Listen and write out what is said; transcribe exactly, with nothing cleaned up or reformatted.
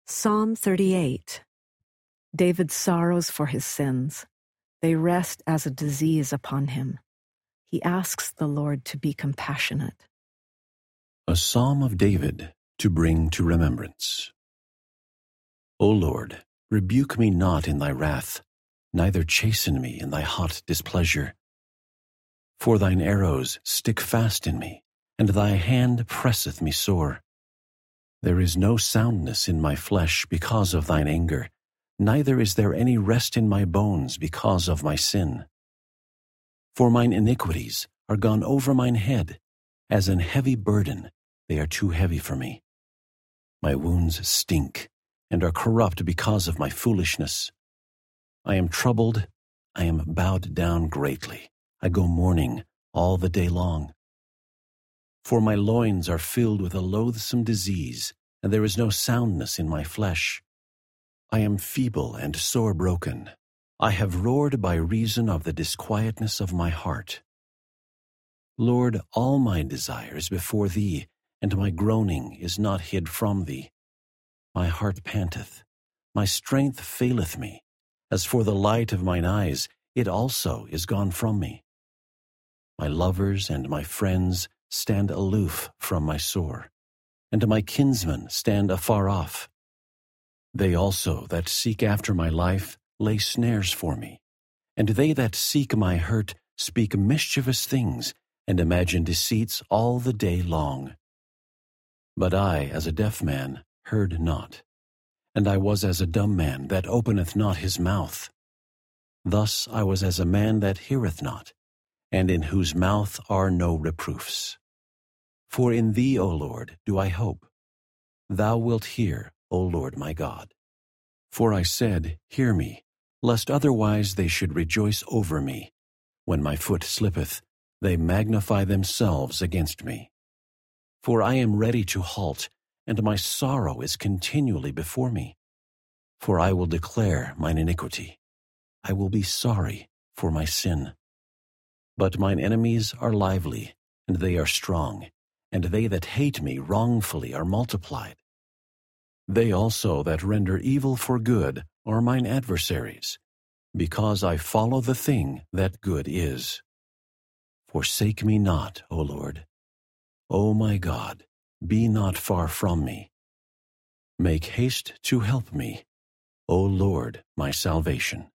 Psalm thirty-eight. David sorrows for his sins. They rest as a disease upon him. He asks the Lord to be compassionate. A Psalm of David to bring to remembrance. O Lord, rebuke me not in thy wrath, neither chasten me in thy hot displeasure. For thine arrows stick fast in me, and thy hand presseth me sore. There is no soundness in my flesh because of thine anger, neither is there any rest in my bones because of my sin. For mine iniquities are gone over mine head, as an heavy burden, they are too heavy for me. My wounds stink, and are corrupt because of my foolishness. I am troubled, I am bowed down greatly. I go mourning all the day long. For my loins are filled with a loathsome disease, and there is no soundness in my flesh. I am feeble and sore broken. I have roared by reason of the disquietness of my heart. Lord, all my desire is before thee, and my groaning is not hid from thee. My heart panteth, my strength faileth me. As for the light of mine eyes, it also is gone from me. My lovers and my friends stand aloof from my sore, and my kinsmen stand afar off. They also that seek after my life lay snares for me, and they that seek my hurt speak mischievous things, and imagine deceits all the day long. But I, as a deaf man, heard not, and I was as a dumb man that openeth not his mouth. Thus I was as a man that heareth not, and in whose mouth are no reproofs. For in thee, O Lord, do I hope. Thou wilt hear, O Lord my God. For I said, Hear me, lest otherwise they should rejoice over me. When my foot slippeth, they magnify themselves against me. For I am ready to halt, and my sorrow is continually before me. For I will declare mine iniquity. I will be sorry for my sin. But mine enemies are lively, and they are strong, and they that hate me wrongfully are multiplied. They also that render evil for good are mine adversaries, because I follow the thing that good is. Forsake me not, O Lord. O my God, be not far from me. Make haste to help me, O Lord, my salvation.